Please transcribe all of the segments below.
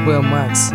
СБ Макс.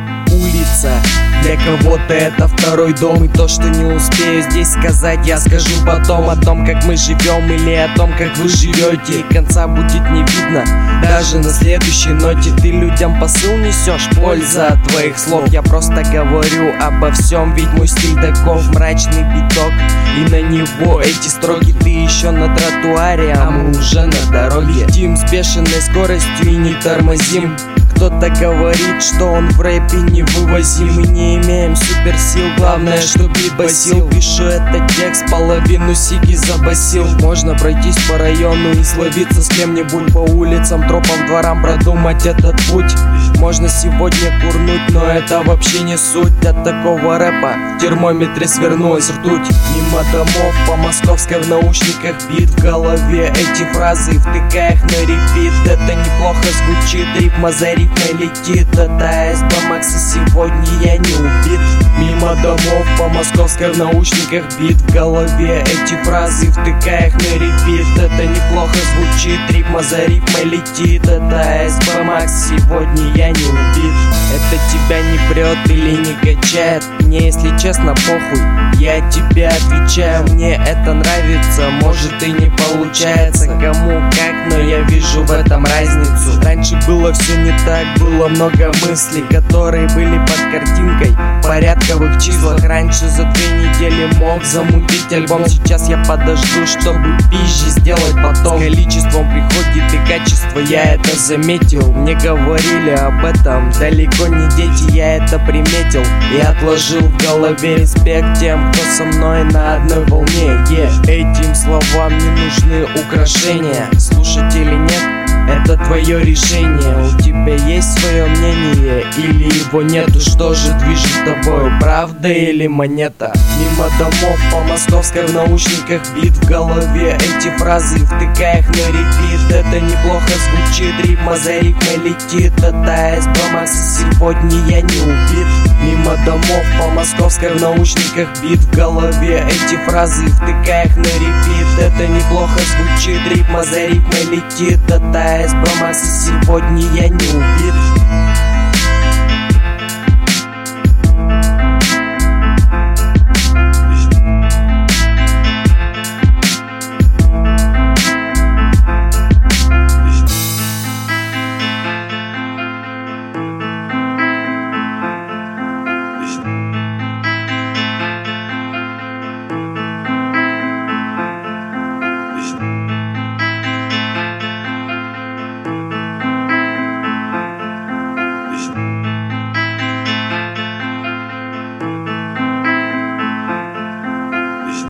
Улица для кого-то это второй дом, и то, что не успею здесь сказать, я скажу потом. О том, как мы живем, или о том, как вы живете, и конца будет не видно даже на следующей ноте. Ты людям посыл несешь, польза от твоих слов. Я просто говорю обо всем, ведь мой стиль таков. Мрачный биток, и на него эти строки. Ты еще на тротуаре, а мы уже на дороге. Летим с бешеной скоростью и не тормозим. Кто-то говорит, что он в рэпе невывозим. Мы не имеем суперсил, главное, что бит басил. Пишу этот текст, половину сиги забасил. Можно пройтись по району и словиться с кем-нибудь по улицам, тропам, дворам, продумать этот путь. Можно сегодня курнуть, но это вообще не суть. От такого рэпа в термометре свернулась ртуть. Мимо домов по московской в наушниках бит. В голове эти фразы, втыкая их на репит. Это неплохо звучит, рифма за рифмой летит. Это СБ Макс, и сегодня я не убит. Мимо домов по московской в наушниках бит. В голове эти фразы, втыкая их на репит. Это неплохо звучит, рифма за рифмой летит. Это СБ Макс, сегодня я не убит. Это тебя не прет или не качает? Мне, если честно, похуй, я тебе отвечаю. Мне это нравится, может и не получается. Кому как, но я вижу в этом разницу. Раньше было все не так, было много мыслей, которые были под картинкой в порядковых числах. Раньше за 2 недели мог замутить альбом. Сейчас я подожду, чтобы пизже сделать потом. С количеством приходит и качество, я это заметил. Мне говорили об этом далеко не дети, я это приметил и отложил в голове. Респект тем, кто со мной на одной волне. Этим словам не нужны украшения. Слушать или нет, это твое решение. У тебя есть свое мнение или его нету? Что же движет тобою, правда или монета? Мимо домов по московской в наушниках бит. В голове эти фразы, втыкая их на репит. Это неплохо звучит, рифма за рифмой летит. Это СБ Макс, и сегодня я не убит. Мимо домов по московской в наушниках бит. В голове эти фразы, втыкая их на репит. Это неплохо звучит, рифма за рифмой летит. Это СБ Макс, и сегодня я не убит.